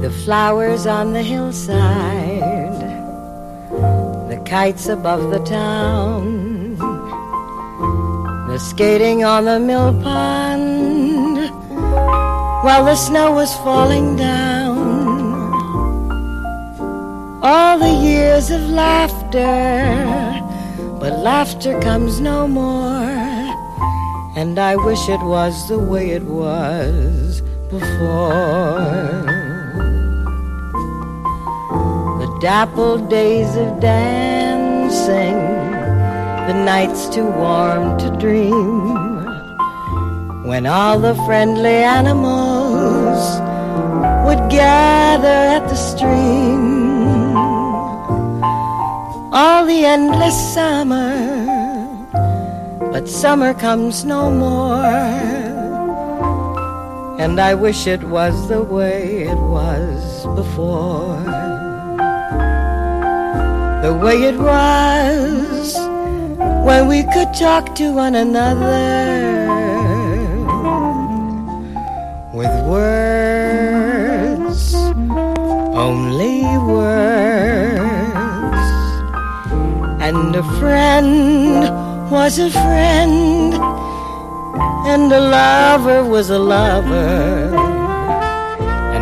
The flowers on the hillside, the kites above the town, the skating on the mill pond while the snow was falling down. All the years of laughter, but laughter comes no more, and I wish it was the way it was before. The dappled days of dancing, the nights too warm to dream, when all the friendly animals would gather at the stream. All the endless summer, but summer comes no more, and I wish it was the way it was before. The way it was when we could talk to one another with words, only words. And a friend was a friend, and a lover was a lover,